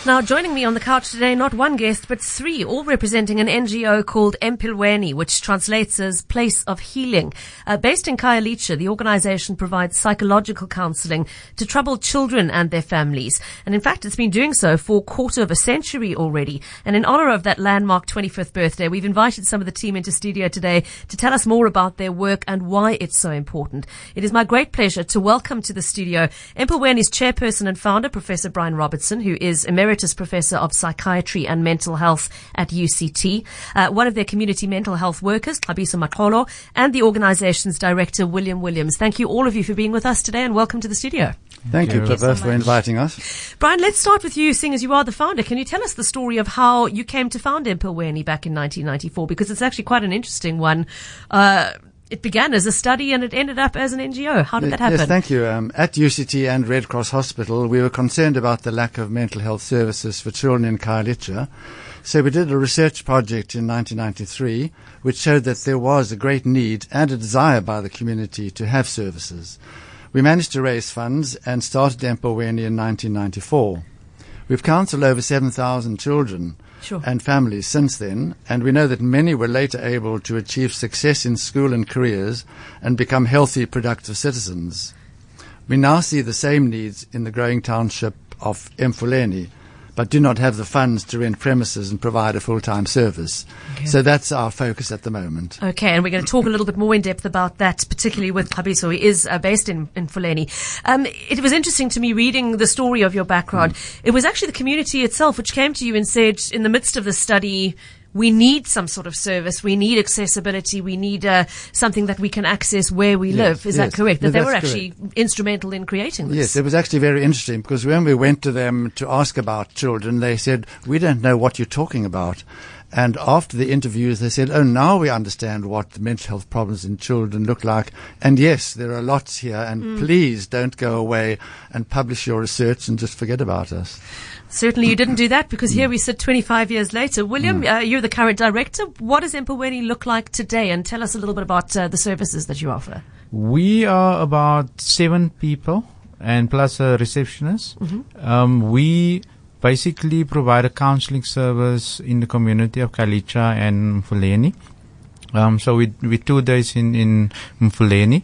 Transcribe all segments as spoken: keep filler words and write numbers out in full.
Now, joining me on the couch today, not one guest, but three, all representing an N G O called Empilweni, which translates as Place of Healing. Uh, based in Khayelitsha, the organization provides psychological counseling to troubled children and their families. And in fact, it's been doing so for a quarter of a century already. And in honor of that landmark twenty-fifth birthday, we've invited some of the team into studio today to tell us more about their work and why it's so important. It is my great pleasure to welcome to the studio Empilweni's chairperson and founder, Professor Brian Robertson, who is Emeritus Professor of Psychiatry and Mental Health at U C T, uh, one of their community mental health workers, Xabiso Maqolo, and the organization's director, William Williams. Thank you, all of you, for being with us today, and welcome to the studio. Thank, Thank you, Pippa, so for inviting us. Brian, let's start with you, seeing as you are the founder. Can you tell us the story of how you came to found Empilweni back in nineteen ninety-four? Because it's actually quite an interesting one. Uh, It began as a study and it ended up as an N G O. How did that happen? Yes, thank you. Um, at U C T and Red Cross Hospital, we were concerned about the lack of mental health services for children in Khayelitsha. So we did a research project in nineteen ninety-three, which showed that there was a great need and a desire by the community to have services. We managed to raise funds and started Empilweni in nineteen ninety-four. We've counseled over seven thousand children Sure. and families since then, and we know that many were later able to achieve success in school and careers and become healthy, productive citizens. We now see the same needs in the growing township of Empilweni, but do not have the funds to rent premises and provide a full-time service. Okay. So that's our focus at the moment. Okay, and we're going to talk a little bit more in depth about that, particularly with Xabiso, who is uh, based in, in Empilweni. Um, it was interesting to me reading the story of your background. Mm. It was actually the community itself which came to you and said, in the midst of the study, we need some sort of service, we need accessibility, we need uh, something that we can access where we yes, live. Is yes. that correct? That no, they were actually correct. Instrumental in creating this? Yes, it was actually very interesting because when we went to them to ask about children, they said, we don't know what you're talking about. And after the interviews, they said, oh, now we understand what the mental health problems in children look like. And yes, there are lots here. And mm. please don't go away and publish your research and just forget about us. Certainly you didn't do that, because here we sit twenty-five years later. William, mm. uh, you're the current director. What does Empilweni look like today? And tell us a little bit about uh, the services that you offer. We are about seven people and plus a receptionist. Mm-hmm. Um, we basically provide a counseling service in the community of Khayelitsha and Empilweni. Um, so we we two days in, in Empilweni.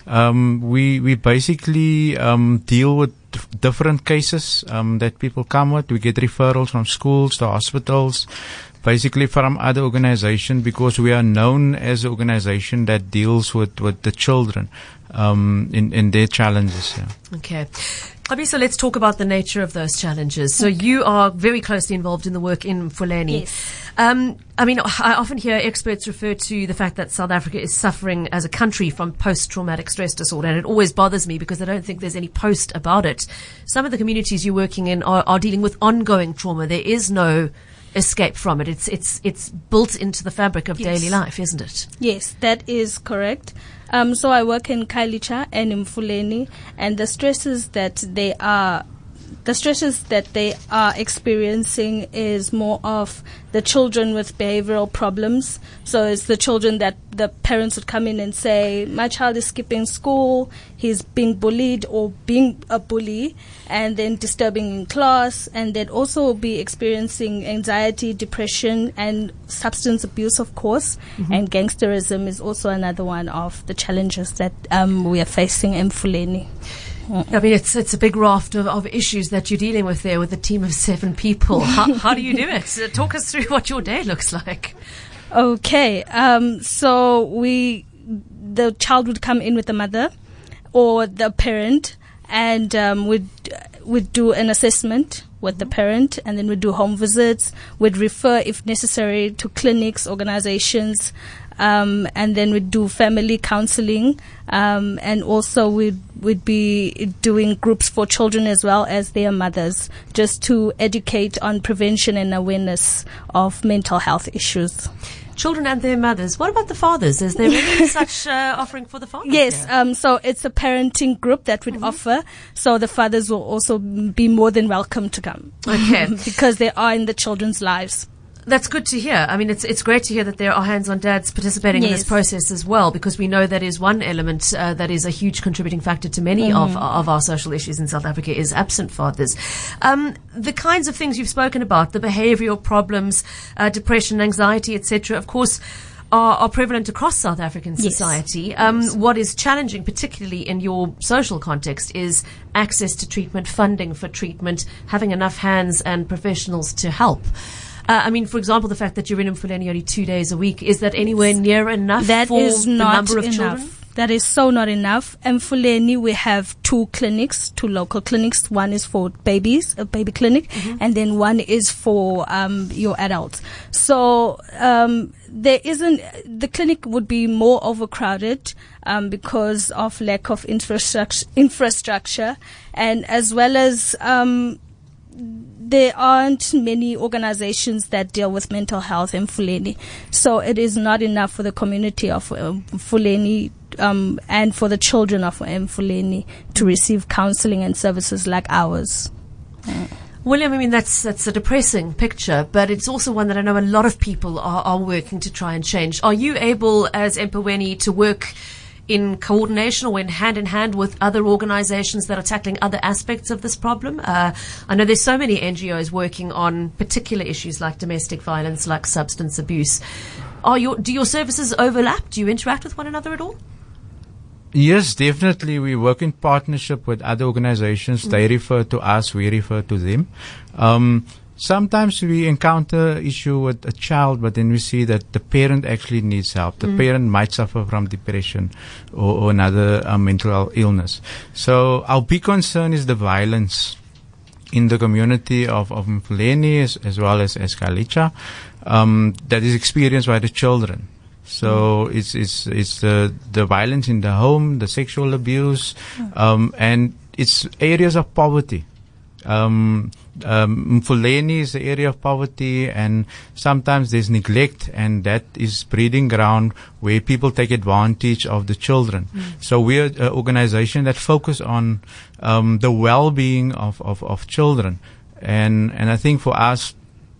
Um, we, we basically, um, deal with different cases, um, that people come with. We get referrals from schools to hospitals, basically from other organizations, because we are known as an organization that deals with, with the children, um, in, in their challenges. Yeah. Okay. Xabiso, let's talk about the nature of those challenges. So okay. you are very closely involved in the work in Empilweni. Yes. Um, I mean, I often hear experts refer to the fact that South Africa is suffering as a country from post-traumatic stress disorder, and it always bothers me because I don't think there's any post about it. Some of the communities you're working in are, are dealing with ongoing trauma. There is no escape from it. It's it's it's built into the fabric of yes. daily life, isn't it? Yes, that is correct. Um, so I work in Khayelitsha and in Empilweni, and the stresses that they are The stresses that they are experiencing is more of the children with behavioral problems. So it's the children that the parents would come in and say, my child is skipping school, he's being bullied or being a bully, and then disturbing in class, and they'd also be experiencing anxiety, depression, and substance abuse, of course. Mm-hmm. And gangsterism is also another one of the challenges that um, we are facing in Empilweni. I mean, it's it's a big raft of, of issues that you're dealing with there with a team of seven people. How, how do you do it? So talk us through what your day looks like. Okay, um, so we, the child would come in with the mother or the parent, and um, we'd we'd do an assessment with the parent, and then we'd do home visits. We'd refer, if necessary, to clinics, organizations. Um, and then we'd do family counseling, um, and also we'd, we'd be doing groups for children as well as their mothers, just to educate on prevention and awareness of mental health issues. Children and their mothers. What about the fathers? Is there any such uh, offering for the fathers? Yes, um, so it's a parenting group that we'd mm-hmm. offer, so the fathers will also be more than welcome to come. Okay. Because they are in the children's lives. That's good to hear. I mean, it's it's great to hear that there are hands-on dads participating Yes. in this process as well, because we know that is one element uh, that is a huge contributing factor to many of of our social issues in South Africa is absent fathers. Um, the kinds of things you've spoken about, the behavioural problems, uh, depression, anxiety, et cetera, of course, are, are prevalent across South African Yes. society. Um, what is challenging, particularly in your social context, is access to treatment, funding for treatment, having enough hands and professionals to help. Uh, I mean, for example, the fact that you're in Mfuleni only two days a week, is that anywhere near enough That for is the not number of enough. children? That is so not enough. In Mfuleni, we have two clinics, two local clinics. One is for babies, a baby clinic, Mm-hmm. and then one is for um, your adults. So um, there isn't. The clinic would be more overcrowded um, because of lack of infrastructure, infrastructure, and as well as. Um, There aren't many organizations that deal with mental health in Mfuleni. So it is not enough for the community of um, Mfuleni um, and for the children of Mfuleni to receive counseling and services like ours. William, I mean, that's that's a depressing picture, but it's also one that I know a lot of people are, are working to try and change. Are you able, as Empiweni, to work in coordination or in hand in hand with other organizations that are tackling other aspects of this problem? Uh, I know there's so many N G Os working on particular issues like domestic violence, like substance abuse. Are your, do your services overlap? Do you interact with one another at all? Yes, definitely. We work in partnership with other organizations. Mm. They refer to us, we refer to them. Um, Sometimes we encounter issue with a child, but then we see that the parent actually needs help. The mm. parent might suffer from depression or, or another uh, mental illness. So our big concern is the violence in the community of, of Mfuleni as, as well as, as Khayelitsha, um, that is experienced by the children. So mm. it's, it's, it's the, the violence in the home, the sexual abuse, mm. um, and it's areas of poverty. Um, um, Mfuleni is the area of poverty, and sometimes there's neglect, and that is breeding ground where people take advantage of the children. Mm. So we're an organization that focus on um, the well-being of, of, of children, and and I think for us,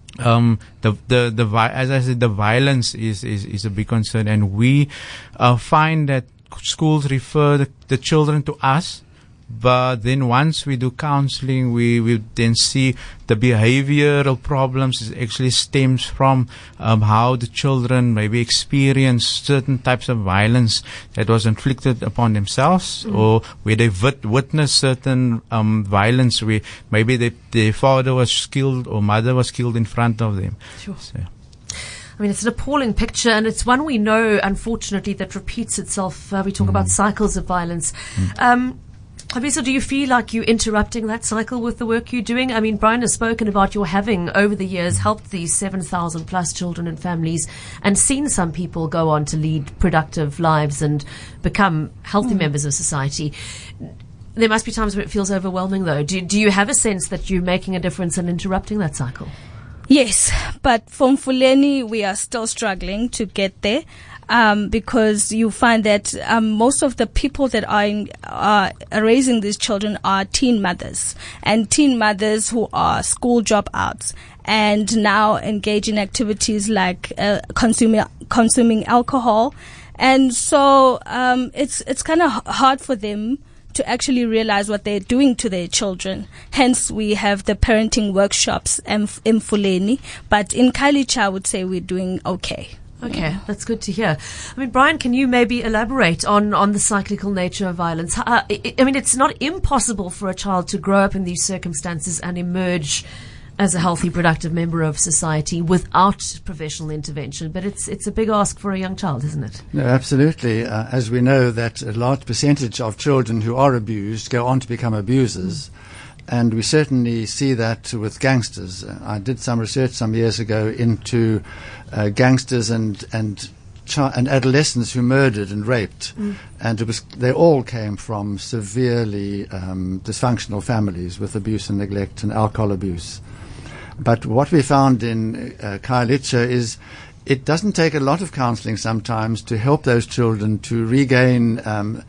um, the the the vi- as I said, the violence is is, is a big concern, and we uh, find that schools refer the, the children to us. But then once we do counseling, we will then see the behavioral problems is actually stems from um, how the children maybe experience certain types of violence that was inflicted upon themselves, mm. or where they wit- witness certain um, violence where maybe they, their father was killed or mother was killed in front of them. Sure. So. I mean, it's an appalling picture, and it's one we know, unfortunately, that repeats itself. Uh, we talk mm. about cycles of violence. Mm. Um, Habiso, do you feel like you're interrupting that cycle with the work you're doing? I mean, Brian has spoken about your having, over the years, helped these seven thousand plus children and families and seen some people go on to lead productive lives and become healthy mm. members of society. There must be times where it feels overwhelming, though. Do, do you have a sense that you're making a difference and interrupting that cycle? Yes, but for Mfuleni, we are still struggling to get there. Um, because you find that um, most of the people that are, in, are raising these children are teen mothers, and teen mothers who are school dropouts and now engage in activities like uh, consuming consuming alcohol, and so um, it's it's kind of hard for them to actually realize what they're doing to their children. Hence, we have the parenting workshops in Mfuleni, but in Khayelitsha, I would say we're doing okay. Okay, that's good to hear. I mean, Brian, can you maybe elaborate on, on the cyclical nature of violence? Uh, I, I mean, it's not impossible for a child to grow up in these circumstances and emerge as a healthy, productive member of society without professional intervention, but it's it's a big ask for a young child, isn't it? No, absolutely. Uh, as we know that a large percentage of children who are abused go on to become abusers. Mm. And we certainly see that with gangsters. Uh, I did some research some years ago into uh, gangsters and and, chi- and adolescents who murdered and raped, mm. and it was they all came from severely um, dysfunctional families with abuse and neglect and alcohol abuse. But what we found in uh, Khayelitsha is it doesn't take a lot of counselling sometimes to help those children to regain um,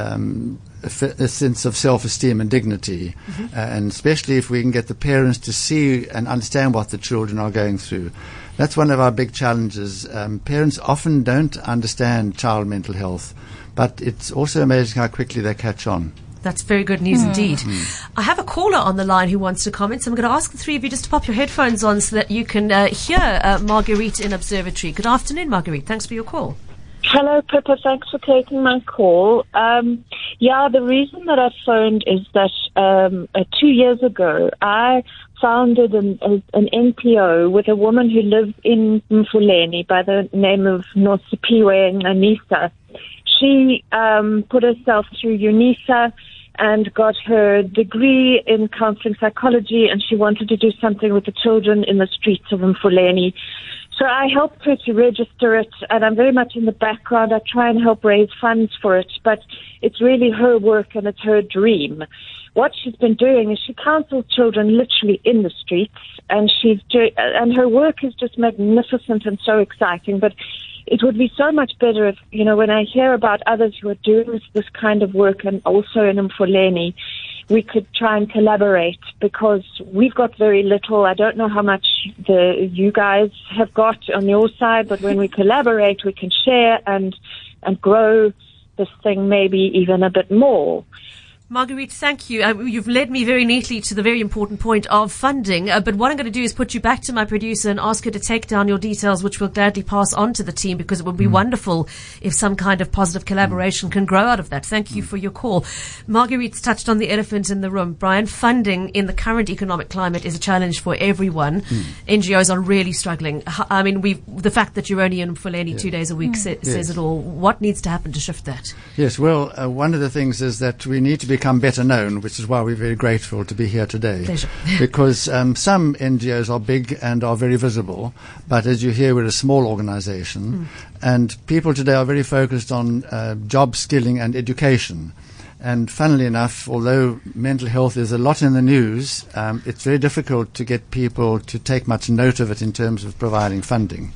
um, a, f- a sense of self-esteem and dignity, mm-hmm. uh, and especially if we can get the parents to see and understand what the children are going through. That's one of our big challenges. Um, parents often don't understand child mental health, but it's also amazing how quickly they catch on. That's very good news mm. indeed. Mm. I have a caller on the line who wants to comment, so I'm going to ask the three of you just to pop your headphones on so that you can uh, hear uh, Marguerite in Observatory. Good afternoon, Marguerite. Thanks for your call. Hello, Pippa. Thanks for taking my call. Um, yeah, the reason that I phoned is that um, uh, two years ago, I founded an, a, an N P O with a woman who lives in Mfuleni by the name of Nosipiwe Nganisa. She um, put herself through UNISA and got her degree in counseling psychology, and she wanted to do something with the children in the streets of Mfuleni. So I helped her to register it, and I'm very much in the background. I try and help raise funds for it, but it's really her work and it's her dream. What she's been doing is she counsels children literally in the streets, and she's do- and her work is just magnificent and so exciting. But it would be so much better if, you know, when I hear about others who are doing this, this kind of work, and also in Mfuleni, we could try and collaborate, because we've got very little. I don't know how much the you guys have got on your side, but when we collaborate, we can share and and grow this thing maybe even a bit more. Marguerite, thank you. Uh, you've led me very neatly to the very important point of funding. Uh, but what I'm going to do is put you back to my producer and ask her to take down your details, which we'll gladly pass on to the team, because it would be mm. wonderful if some kind of positive collaboration mm. can grow out of that. Thank you mm. for your call. Marguerite's touched on the elephant in the room. Brian, funding in the current economic climate is a challenge for everyone. Mm. N G Os are really struggling. I mean, we've, the fact that you're only in Mfuleni yeah. two days a week mm. sa- yes. says it all. What needs to happen to shift that? Yes, well, uh, one of the things is that we need to be become better known, which is why we're very grateful to be here today. Pleasure. Because um, some N G Os are big and are very visible, but as you hear, we're a small organization, mm. and people today are very focused on uh, job skilling and education. And funnily enough, although mental health is a lot in the news, um, it's very difficult to get people to take much note of it in terms of providing funding.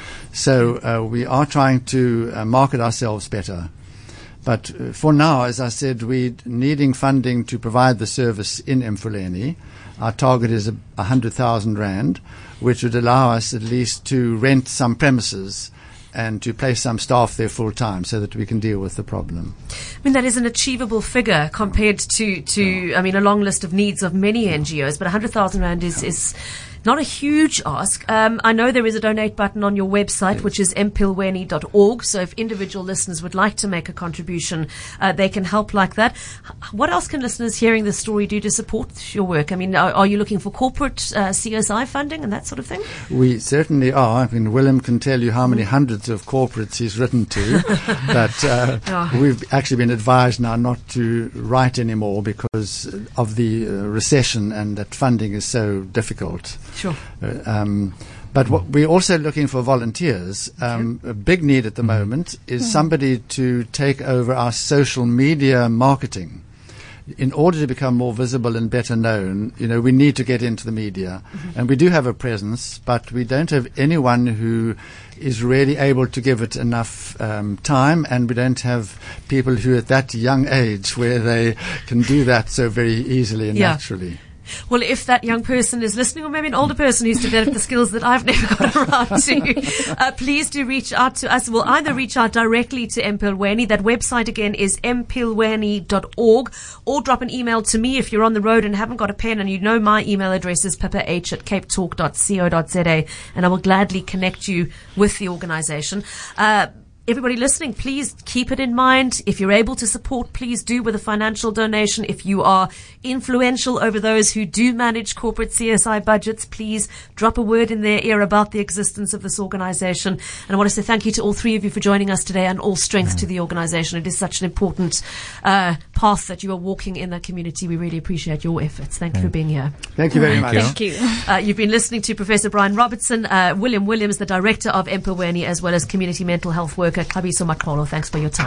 So uh, we are trying to uh, market ourselves better. But uh, for now, as I said, we're needing funding to provide the service in Mfuleni. Our target is a one hundred thousand rand, which would allow us at least to rent some premises and to place some staff there full time so that we can deal with the problem. I mean, that is an achievable figure compared to, to yeah. I mean, a long list of needs of many N G Os, but one hundred thousand rand is, is not a huge ask. Um, I know there is a donate button on your website, yes. which is m pilweni dot org. So if individual listeners would like to make a contribution, uh, they can help like that. What else can listeners hearing this story do to support your work? I mean, are, are you looking for corporate uh, C S I funding and that sort of thing? We certainly are. I mean, Willem can tell you how many hundreds of corporates he's written to, but uh, oh. we've actually been advised now not to write anymore because of the uh, recession and that funding is so difficult. Sure. Uh, um, but what we're also looking for volunteers. Um, okay. A big need at the moment is mm. somebody to take over our social media marketing. In order to become more visible and better known, you know, we need to get into the media. Mm-hmm. And we do have a presence, but we don't have anyone who is really able to give it enough um, time, and we don't have people who at that young age where they can do that so very easily and yeah. naturally. Well, if that young person is listening, or maybe an older person who's developed the skills that I've never got around to, uh, please do reach out to us. We'll either reach out directly to Mpilweni. That website again is m pilweni dot org, or drop an email to me if you're on the road and haven't got a pen, and you know my email address is pippa h at cape talk dot co dot za, and I will gladly connect you with the organization. Uh, Everybody listening, please keep it in mind. If you're able to support, please do with a financial donation. If you are influential over those who do manage corporate C S I budgets, please drop a word in their ear about the existence of this organization. And I want to say thank you to all three of you for joining us today, and all strength to the organization. It is such an important uh, path that you are walking in the community. We really appreciate your efforts. Thank you for being here. Thank you very much. Thank you. Uh, you've been listening to Professor Brian Robertson, uh, William Williams, the director of Mpilweni, as well as community mental health worker Xabiso Maqolo. Thanks for your time.